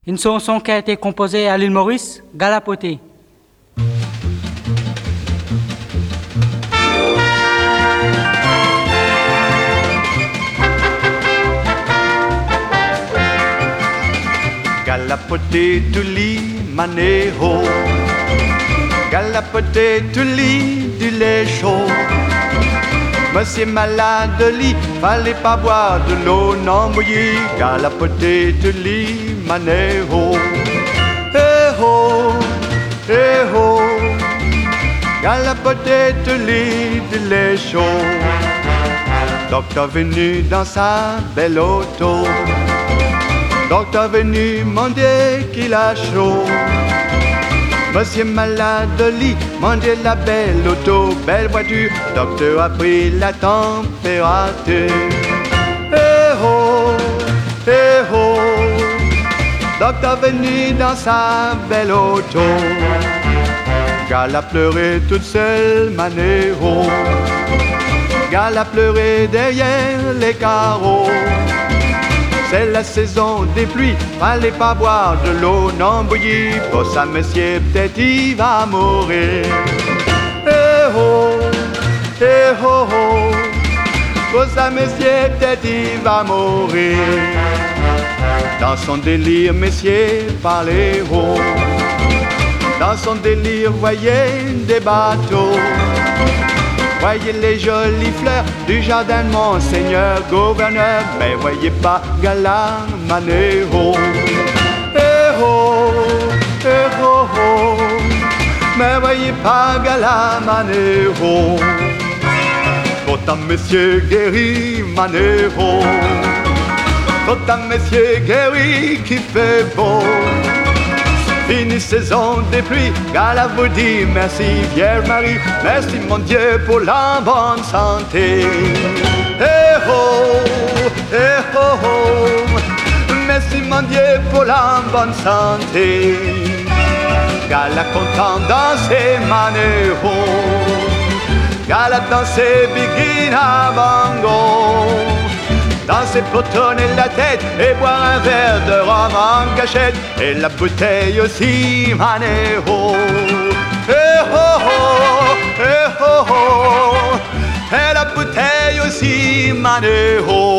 Une chanson qui a été composée à l'île Maurice, Galapoté. Galapoté tuli maneho, galapoté tuli du lait chaud. Monsieur malade lit, fallait pas boire de l'eau non mouillée. Galapoté tuli maneho, eh ho, eh ho. Galapoté tuli du lait chaud. Docteur venu dans sa belle auto, docteur venu demander qu'il a chaud. Monsieur malade de lit, mandez la belle auto, belle voiture. Docteur a pris la température. Eh ho, eh ho. Docteur venu dans sa belle auto. Gal a pleuré toute seule, manéro. Gal a pleuré derrière les carreaux. C'est la saison des pluies, fallait pas boire de l'eau non bouillie. Pour ça, monsieur, peut-être il va mourir. Eh ho, eh ho, ho. Pour ça, monsieur, peut-être il va mourir. Dans son délire, monsieur, parlait haut. Dans son délire, voyez des bateaux. Voyez les jolies fleurs du jardin de Monseigneur gouverneur, mais voyez pas Gala Manéro. Eh ho, eh ho, ho, mais voyez pas Gala Manéro. Pourtant monsieur guéri Manéro, pourtant monsieur guéri qui fait beau. Fini saison des pluies, Gala vous dit merci Vierge Marie, merci mon Dieu pour la bonne santé. Eh ho, eh ho, ho, merci mon Dieu pour la bonne santé. Gala content dans ses manéros, Gala dans ses biguines à bango. Danser pour tourner la tête et boire un verre de rhum en cachette. Et la bouteille aussi, manéro. Eh ho ho, eh ho ho. Et la bouteille aussi, manéro.